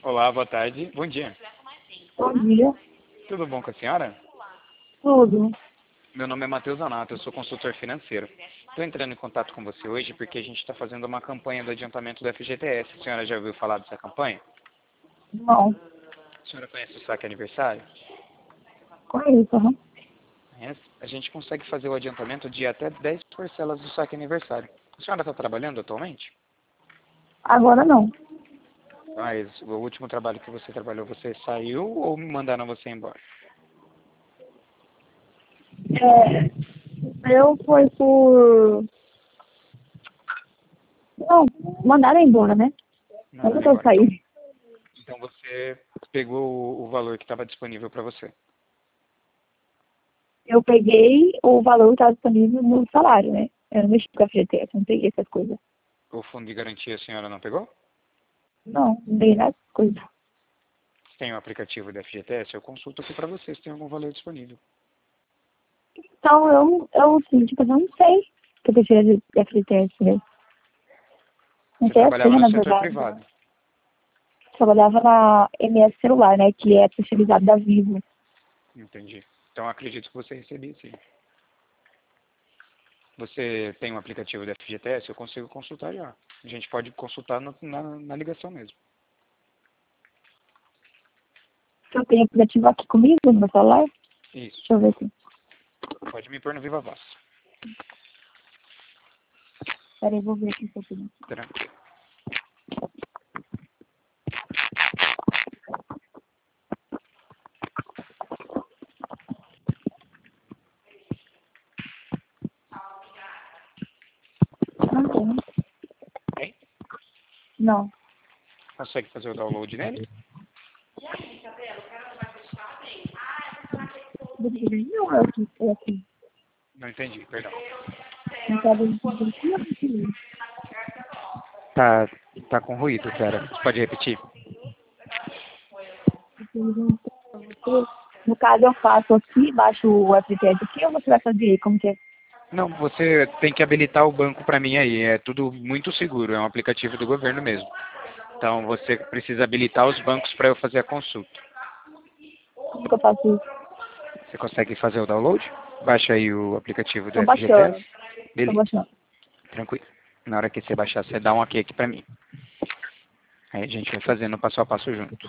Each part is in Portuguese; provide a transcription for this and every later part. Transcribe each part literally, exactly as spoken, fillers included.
Olá, boa tarde. Bom dia. Bom dia. Tudo bom com a senhora? Tudo. Meu nome é Matheus Anato, eu sou consultor financeiro. Estou entrando em contato com você hoje porque a gente está fazendo uma campanha do adiantamento do F G T S. A senhora já ouviu falar dessa campanha? Não. A senhora conhece o saque aniversário? Conheço, aham. Conhece? A gente consegue fazer o adiantamento de até dez parcelas do saque aniversário. A senhora está trabalhando atualmente? Agora não. Mas o último trabalho que você trabalhou, você saiu ou mandaram você embora? É, eu fui por... Não, mandaram embora, né? Eu Mandaram não tô embora. Então, saindo. então você pegou o, o valor que estava disponível para você. Eu peguei o valor que estava disponível no salário, né? Eu não mexi com a F G T S, não peguei essas coisas. O fundo de garantia a senhora não pegou? Não, não dei nada dessas coisas. Se tem o aplicativo da F G T S, eu consulto aqui para você se tem algum valor disponível. Então, eu, eu assim, tipo, eu não sei que eu prefiro de F G T S mesmo. Não Você sei a trabalhava senha, no na setor verdade. privado. Trabalhava na M S Celular, né? Que é especializado da Vivo. Entendi. Então acredito que você recebia sim. Você tem um aplicativo da F G T S? Eu consigo consultar já. A gente pode consultar na, na, na ligação mesmo. Eu tenho aplicativo aqui comigo no meu celular. Isso. Deixa eu ver aqui. Pode me pôr no Viva Voz. Peraí, vou ver aqui se eu tenho. Tranquilo. Não tenho. Hein? Não. Consegue fazer o download nele? Não, é aqui. É aqui. Não entendi, perdão. Não tá vendo aqui, é aqui. Tá, tá com ruído, cara. Você pode repetir? No caso, eu faço aqui, baixo o aplicativo aqui, ou você vai fazer aí? Como que é? Não, você tem que habilitar o banco para mim aí. É tudo muito seguro. É um aplicativo do governo mesmo. Então você precisa habilitar os bancos para eu fazer a consulta. Como que eu faço isso? Você consegue fazer o download? Baixa aí o aplicativo do Tô baixando. F G T S. Tô Beleza, baixando. tranquilo. Na hora que você baixar, você dá um ok aqui para mim. Aí a gente vai fazendo passo a passo junto.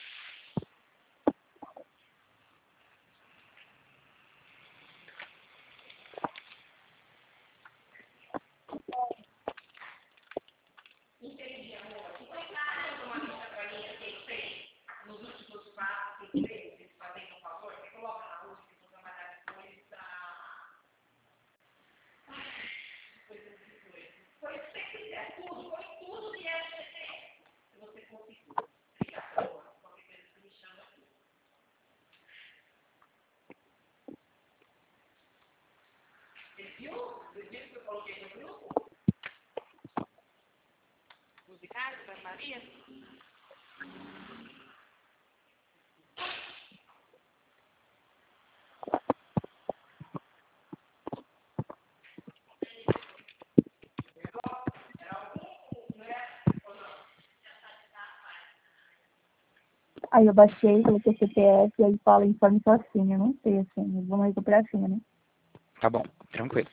Aí eu baixei, coloquei C P F, e aí fala informe sua senha. Eu não sei a senha. Vamos recuperar a senha, né? Tá bom, tranquilo.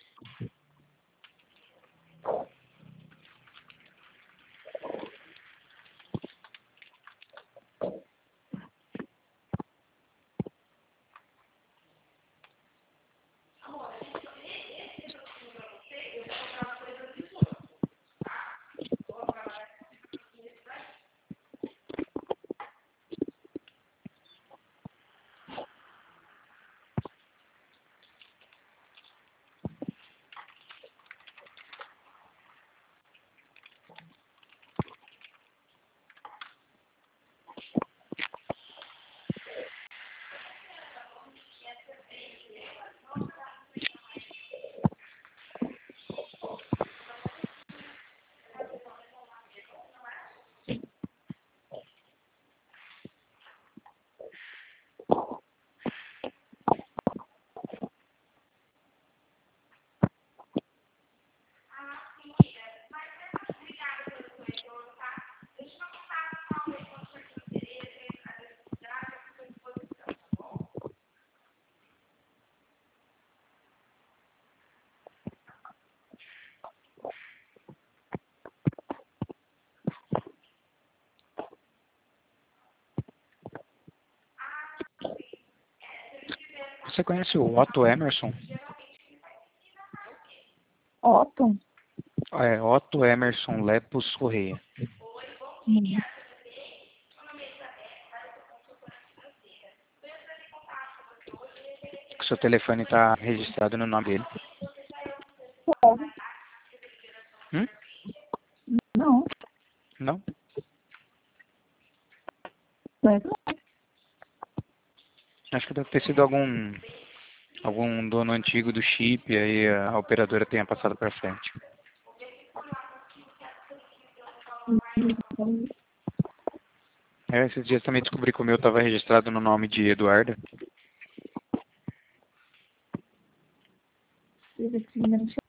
Você conhece o Otto Emerson? Otto? É, Otto Emerson Lepos Correia. Hum. O seu telefone está registrado no nome dele. Hum? Não. Não? Não é Acho que deve ter sido algum, algum dono antigo do chip, e aí a operadora tenha passado para frente. não. É, esses dias também descobri que o meu estava registrado no nome de Eduarda. Esse número